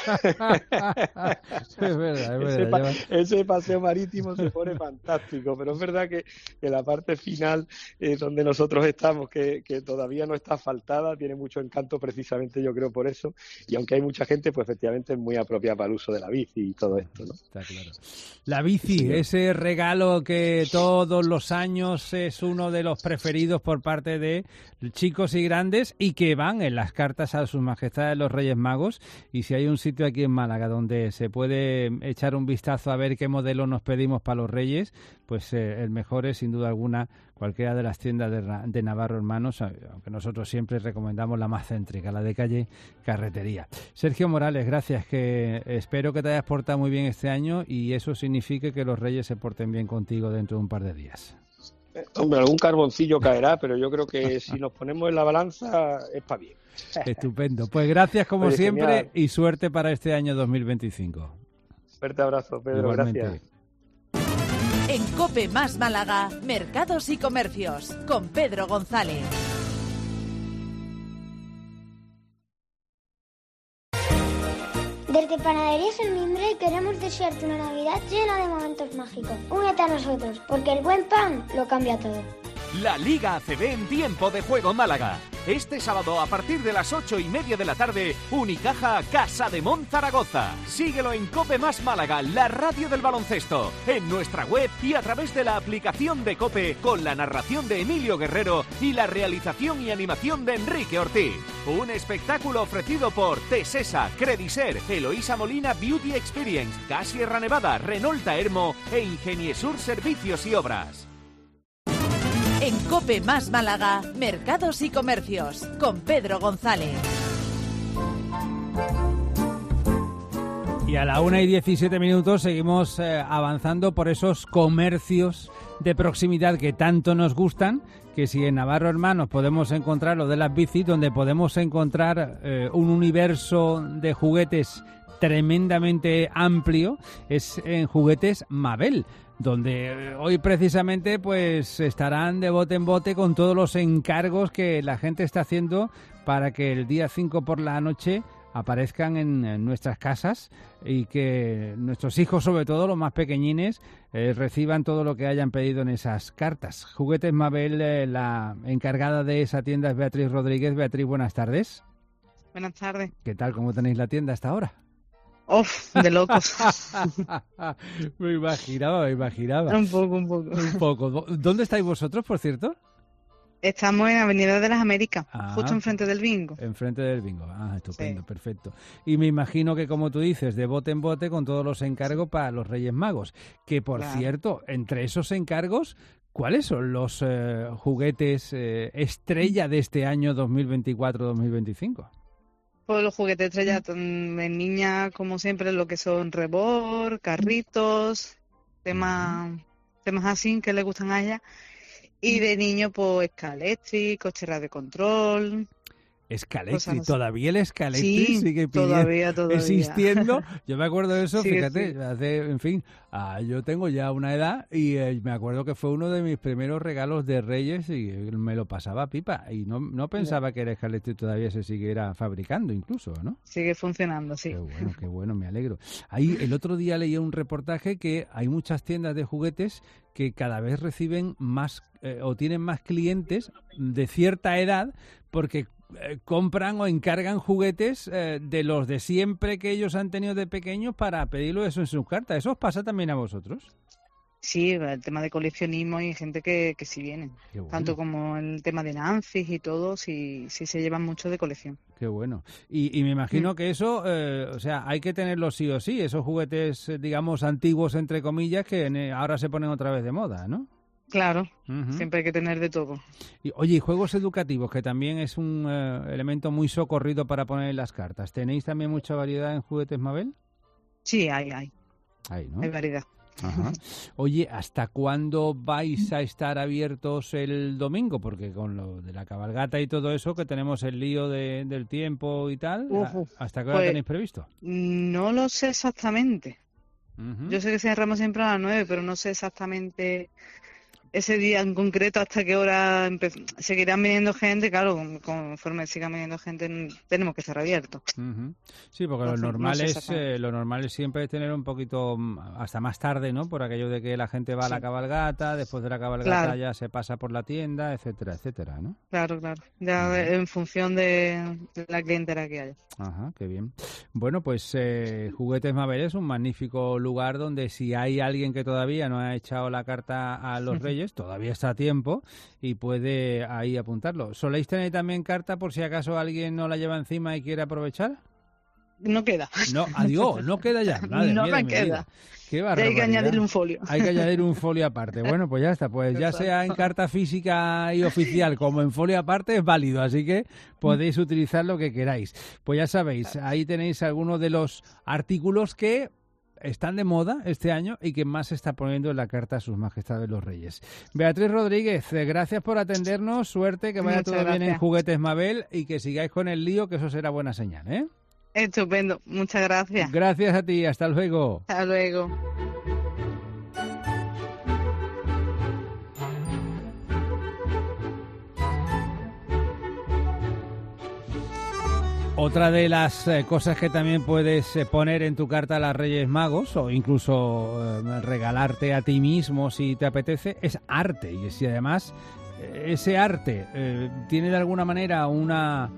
Es verdad. Ese paseo marítimo se pone fantástico, pero es verdad que la parte final, donde nosotros estamos, que todavía no está asfaltada, tiene mucho encanto precisamente, yo creo, por eso. Y aunque hay mucha gente, pues efectivamente es muy apropiada para el uso de la bici y todo esto, ¿no? Está claro. La bici, sí, ese regalo que todos los años es uno de los preferidos por parte de chicos y grandes, y que van en las cartas a sus majestades los Reyes Magos. Y si hay un sitio aquí en Málaga donde se puede echar un vistazo a ver qué modelo nos pedimos para los Reyes, pues el mejor es sin duda alguna cualquiera de las tiendas de Navarro Hermanos, aunque nosotros siempre recomendamos la más céntrica, la de calle Carretería. Sergio Morales, gracias, que espero que te hayas portado muy bien este año, y eso signifique que los Reyes se porten bien contigo dentro de un par de días. Hombre, algún carboncillo caerá, pero yo creo que si nos ponemos en la balanza es para bien. Estupendo. Pues gracias como siempre, genial. Y suerte para este año 2025. Fuerte abrazo, Pedro. Igualmente. Gracias. En COPE más Málaga, Mercados y Comercios, con Pedro González. Desde Panaderías El Mimbre queremos desearte una Navidad llena de momentos mágicos. Únete a nosotros, porque el buen pan lo cambia todo. la Liga ACB en Tiempo de Juego Málaga. Este sábado a partir de las 8:30 de la tarde, Unicaja Casa de Mon Zaragoza. Síguelo en COPE Más Málaga, la radio del baloncesto, en nuestra web y a través de la aplicación de COPE con la narración de Emilio Guerrero y la realización y animación de Enrique Ortiz. Un espectáculo ofrecido por Tesesa, Crediser, Eloísa Molina Beauty Experience, Gas Sierra Nevada, Renault Taermo e Ingeniesur Servicios y Obras. En COPE Más Málaga, Mercados y Comercios, con Pedro González. Y a la 1:17 seguimos avanzando por esos comercios de proximidad que tanto nos gustan, que si en Navarro Hermanos podemos encontrar lo de las bicis, donde podemos encontrar un universo de juguetes tremendamente amplio, es en Juguetes Mabel, donde hoy precisamente pues estarán de bote en bote con todos los encargos que la gente está haciendo para que el día 5 por la noche aparezcan en nuestras casas y que nuestros hijos, sobre todo los más pequeñines, reciban todo lo que hayan pedido en esas cartas. Juguetes Mabel, la encargada de esa tienda es Beatriz Rodríguez. Beatriz, buenas tardes. Buenas tardes. ¿Qué tal? ¿Cómo tenéis la tienda hasta ahora? ¡Uf! De locos. Me imaginaba. Un poco. ¿Dónde estáis vosotros, por cierto? Estamos en Avenida de las Américas, justo enfrente del bingo. Enfrente del bingo, estupendo, sí. Perfecto. Y me imagino que, como tú dices, de bote en bote con todos los encargos para los Reyes Magos. Que, por cierto, entre esos encargos, ¿cuáles son los juguetes estrella de este año 2024-2025? Pues los juguetes estrella de niña, como siempre, lo que son rebord, carritos, temas así que le gustan a ella. Y de niño, pues, Scalextric, coche radio control. Scalextric, todavía el Scalextric sigue todavía existiendo. Yo me acuerdo de eso, sí, fíjate, sí. Yo tengo ya una edad y me acuerdo que fue uno de mis primeros regalos de Reyes y me lo pasaba pipa. Y no pensaba que el Scalextric todavía se siguiera fabricando incluso, ¿no? Sigue funcionando, sí. Qué bueno, me alegro. Ahí el otro día leí un reportaje que hay muchas tiendas de juguetes que cada vez reciben más o tienen más clientes de cierta edad porque compran o encargan juguetes de los de siempre que ellos han tenido de pequeños para pedirlo eso en sus cartas. ¿Eso os pasa también a vosotros? Sí, el tema de coleccionismo y gente que sí viene. Bueno. Tanto como el tema de Nancy y todo, sí se llevan mucho de colección. Qué bueno. Y me imagino que eso, hay que tenerlo sí o sí, esos juguetes, digamos, antiguos, entre comillas, que ahora se ponen otra vez de moda, ¿no? Claro, siempre hay que tener de todo. Y, oye, y juegos educativos, que también es un elemento muy socorrido para poner en las cartas. ¿Tenéis también mucha variedad en Juguetes Mabel? Sí, hay. ¿No? Hay variedad. Ajá. Oye, ¿hasta cuándo vais a estar abiertos el domingo? Porque con lo de la cabalgata y todo eso, que tenemos el lío del tiempo y tal, ¿hasta qué hora tenéis previsto? No lo sé exactamente. Yo sé que cerramos siempre a las 9, pero no sé exactamente ese día en concreto hasta qué hora seguirán viniendo gente. Claro, conforme sigan viniendo gente tenemos que estar abiertos. Sí, porque lo normal es siempre tener un poquito hasta más tarde, ¿no? Por aquello de que la gente va a la cabalgata, después de la cabalgata ya se pasa por la tienda, etcétera, ¿no? Claro. Ya en función de la clientela que haya. Ajá, qué bien. Bueno, pues Juguetes Mabel es un magnífico lugar donde si hay alguien que todavía no ha echado la carta a los Reyes, todavía está a tiempo y puede ahí apuntarlo. ¿Soléis tener también carta por si acaso alguien no la lleva encima y quiere aprovechar? No queda. No, adiós, no queda ya. Madre no mía, me queda. Qué barbaridad. Hay que añadirle un folio. Hay que añadir un folio aparte. Bueno, pues ya está. Pues ya sea en carta física y oficial como en folio aparte es válido. Así que podéis utilizar lo que queráis. Pues ya sabéis, ahí tenéis algunos de los artículos que están de moda este año y que más se está poniendo en la carta a sus majestades los Reyes. Beatriz Rodríguez, gracias por atendernos. Suerte, que vaya todo bien en Juguetes Mabel y que sigáis con el lío, que eso será buena señal, ¿eh? Estupendo, muchas gracias. Gracias a ti, hasta luego. Hasta luego. Otra de las cosas que también puedes poner en tu carta a las Reyes Magos o incluso regalarte a ti mismo si te apetece es arte. Y si además ese arte tiene de alguna manera una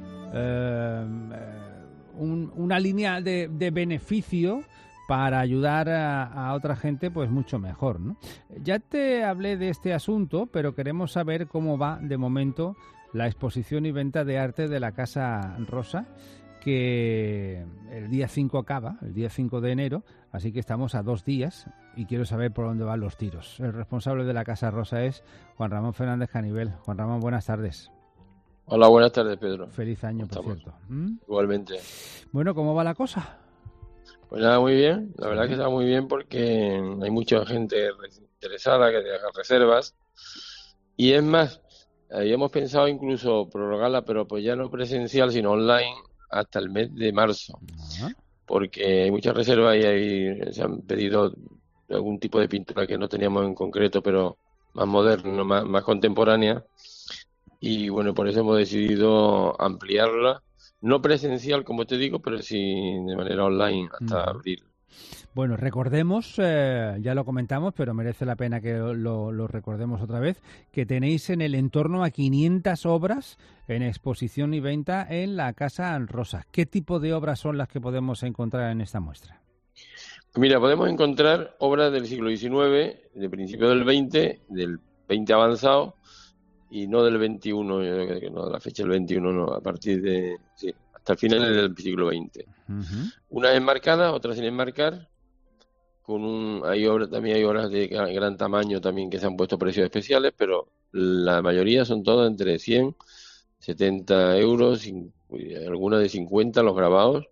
línea de beneficio para ayudar a otra gente, pues mucho mejor, ¿no? Ya te hablé de este asunto, pero queremos saber cómo va de momento la exposición y venta de arte de la Casa Rosa, que el día 5 acaba, el día 5 de enero, así que estamos a 2 días y quiero saber por dónde van los tiros. El responsable de la Casa Rosa es Juan Ramón Fernández Canivel. Juan Ramón, buenas tardes. Hola, buenas tardes, Pedro. Feliz año, por cierto. Igualmente. Bueno, ¿cómo va la cosa? Pues nada, muy bien. La verdad que está muy bien porque hay mucha gente interesada que deja reservas. Y es más, habíamos pensado incluso prorrogarla, pero pues ya no presencial, sino online, hasta el mes de marzo. Porque hay muchas reservas y se han pedido algún tipo de pintura que no teníamos en concreto, pero más moderno, más contemporánea. Y bueno, por eso hemos decidido ampliarla. No presencial, como te digo, pero sí de manera online hasta abril. Bueno, recordemos, ya lo comentamos, pero merece la pena que lo recordemos otra vez, que tenéis en el entorno a 500 obras en exposición y venta en la Casa Rosa. ¿Qué tipo de obras son las que podemos encontrar en esta muestra? Mira, podemos encontrar obras del siglo XIX, de principio del XX avanzado, y no del 21, yo creo que no, la fecha del 21 no, a partir de, sí, hasta el final del siglo XX. Unas enmarcadas, otras sin enmarcar, también hay obras de gran tamaño también que se han puesto precios especiales, pero la mayoría son todas entre 100, 70 euros, algunas de 50 los grabados,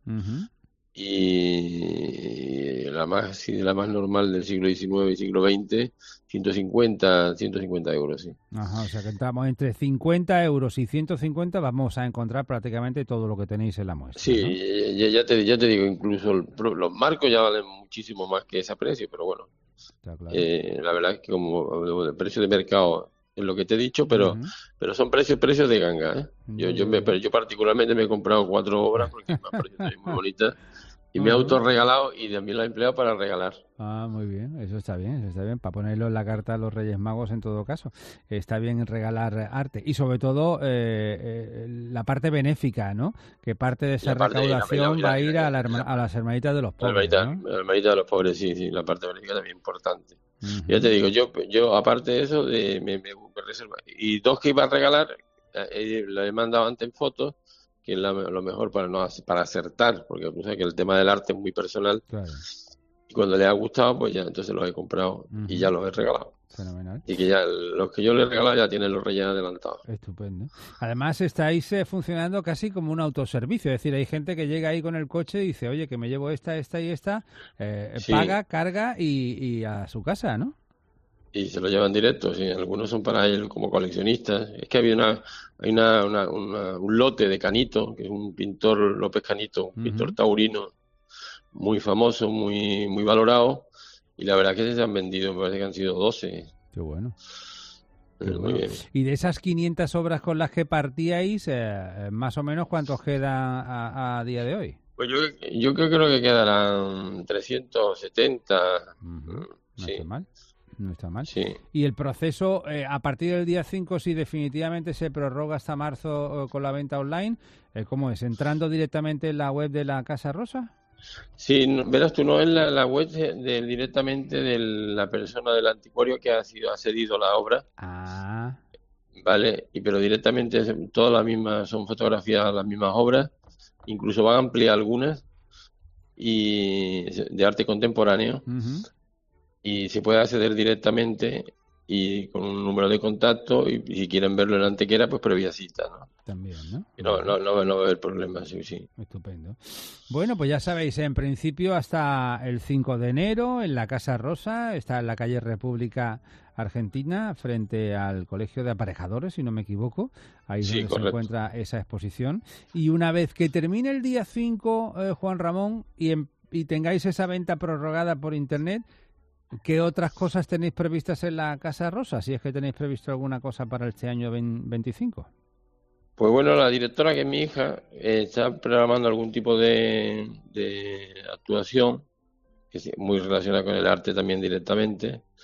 y la más normal del siglo XIX y siglo XX, 150 euros, sí. Ajá, o sea que estamos entre 50 euros y 150, vamos a encontrar prácticamente todo lo que tenéis en la muestra. Sí, ¿no? ya te digo, incluso los marcos ya valen muchísimo más que ese precio, pero bueno, claro. La verdad es que como el precio de mercado es lo que te he dicho, pero son precios de ganga, ¿eh? Yo particularmente me he comprado 4 obras porque me han parecido muy bonitas. Y me he autorregalado y también lo he empleado para regalar. Ah, muy bien, eso está bien, para ponerlo en la carta a los Reyes Magos en todo caso. Está bien regalar arte y sobre todo la parte benéfica, ¿no? Que parte de esa recaudación va a ir a las hermanitas de los pobres, ¿no? La hermanita de los pobres, sí, la parte benéfica también importante. Ya te digo, yo aparte de eso, me reservo. Y 2 que iba a regalar, la he mandado antes en fotos, que es lo mejor para acertar, porque tú sabes que el tema del arte es muy personal. Claro. Y cuando le ha gustado, pues ya entonces los he comprado y ya los he regalado. Fenomenal. Y que ya los que yo le he regalado ya tienen los reyes adelantados. Estupendo. Además estáis funcionando casi como un autoservicio, es decir, hay gente que llega ahí con el coche y dice, oye, que me llevo esta y esta, sí. Paga, carga y a su casa, ¿no? Y se lo llevan directo, sí. Algunos son para él como coleccionistas. Es que hay un lote de Canito, que es un pintor, López Canito, un pintor taurino muy famoso, muy valorado, y la verdad que se han vendido, me parece que han sido 12. Qué bueno. Muy bien. Y de esas 500 obras con las que partíais, más o menos, ¿cuántos quedan a día de hoy? Pues yo creo que quedarán 370. Sí. No está mal. Sí. Y el proceso, a partir del día 5, si definitivamente se prorroga hasta marzo con la venta online, ¿cómo es? ¿Entrando directamente en la web de la Casa Rosa? Sí, verás tú, no es la web directamente de la persona del anticuario que ha cedido la obra. Ah. Vale, pero directamente todas las mismas, son fotografiadas las mismas obras, incluso van a ampliar algunas, y de arte contemporáneo. Y se puede acceder directamente y con un número de contacto, y si quieren verlo en Antequera, pues previa cita, ¿no? También, ¿no? No va a haber problema, sí. Estupendo. Bueno, pues ya sabéis, en principio hasta el 5 de enero en la Casa Rosa, está en la calle República Argentina, frente al Colegio de Aparejadores, si no me equivoco. Ahí es donde se encuentra esa exposición. Y una vez que termine el día 5, Juan Ramón, y tengáis esa venta prorrogada por Internet, ¿qué otras cosas tenéis previstas en la Casa Rosa? Si es que tenéis previsto alguna cosa para este año 25. Pues bueno, la directora, que es mi hija, está programando algún tipo de actuación, que es muy relacionada con el arte también directamente,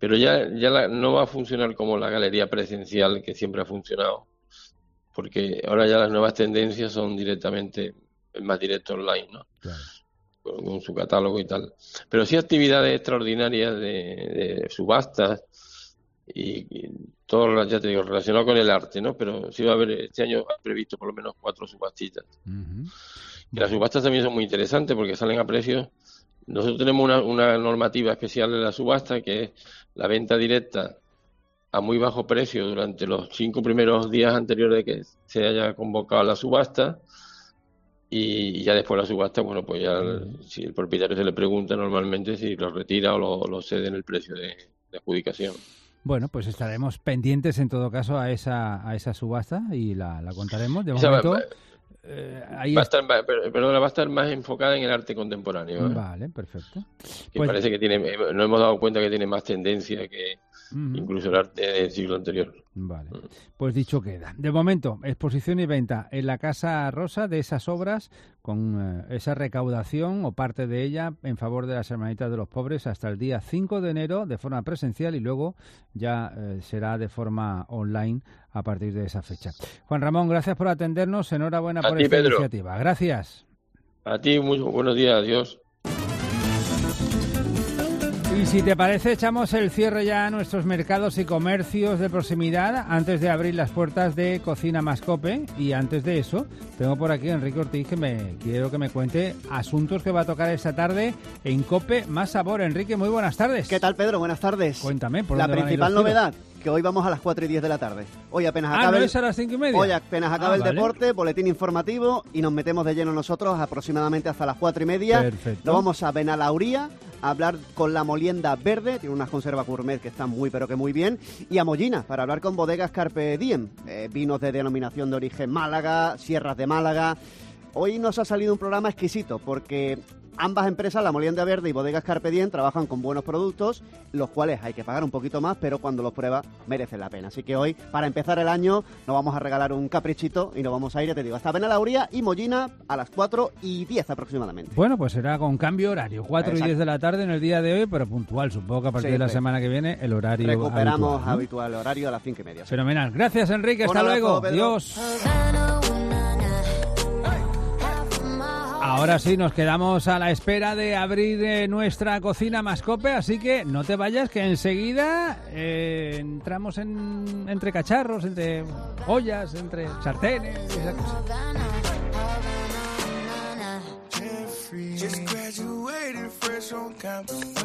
pero no va a funcionar como la galería presencial que siempre ha funcionado, porque ahora ya las nuevas tendencias son directamente más directo online, ¿no? Claro. Con su catálogo y tal. Pero sí actividades extraordinarias de subastas y todo, ya te digo, relacionado con el arte, ¿no? Pero sí va a haber, este año ha previsto por lo menos 4 subastitas. Uh-huh. Y las subastas también son muy interesantes porque salen a precios. Nosotros tenemos una normativa especial de la subasta, que es la venta directa a muy bajo precio durante los 5 primeros días anteriores de que se haya convocado la subasta, y ya después de la subasta, bueno, pues ya si el propietario se le pregunta normalmente si lo retira o lo cede en el precio de adjudicación. Bueno, pues estaremos pendientes en todo caso a esa subasta y la contaremos. De momento, va a estar más enfocada en el arte contemporáneo. Vale, perfecto. Que pues, parece que nos hemos dado cuenta que tiene más tendencia que incluso el arte del siglo anterior. Vale, pues dicho queda. De momento, exposición y venta en la Casa Rosa de esas obras, con esa recaudación o parte de ella en favor de las Hermanitas de los Pobres hasta el día 5 de enero de forma presencial, y luego ya será de forma online a partir de esa fecha. Juan Ramón, gracias por atendernos, enhorabuena por esta iniciativa. Gracias. A ti, muy buenos días, adiós. Y si te parece, echamos el cierre ya a nuestros mercados y comercios de proximidad antes de abrir las puertas de Cocina Más Cope. Y antes de eso, tengo por aquí a Enrique Ortiz quiero que me cuente asuntos que va a tocar esta tarde en Cope Más Sabor. Enrique, muy buenas tardes. ¿Qué tal, Pedro? Buenas tardes. Cuéntame, ¿por la dónde principal novedad? Que hoy vamos a las 4:10 de la tarde. Hoy apenas acaba ¿no es a las 5:30? Hoy apenas acaba el deporte, boletín informativo, y nos metemos de lleno nosotros aproximadamente hasta las 4:30. Perfecto. Nos vamos a Benalauría a hablar con la Molienda Verde, tiene unas conservas gourmet que están muy pero que muy bien, y a Mollina para hablar con Bodegas Carpe Diem, vinos de denominación de origen Málaga, sierras de Málaga. Hoy nos ha salido un programa exquisito porque ambas empresas, la Molienda Verde y Bodegas Carpe Diem, trabajan con buenos productos, los cuales hay que pagar un poquito más, pero cuando los pruebas merecen la pena. Así que hoy, para empezar el año, nos vamos a regalar un caprichito y nos vamos a ir, ya te digo, hasta Benalauría y Mollina a las 4:10 aproximadamente. Bueno, pues será con cambio horario, 4:10 de la tarde en el día de hoy, pero puntual. Supongo que a partir de la semana que viene el horario recuperamos habitual, ¿no? Horario a las 5:30. Fenomenal. Gracias, Enrique. Hasta luego. Adiós. Ahora sí, nos quedamos a la espera de abrir nuestra Cocina Más Cope, así que no te vayas, que enseguida entramos entre cacharros, entre ollas, entre sartenes y esa cosa.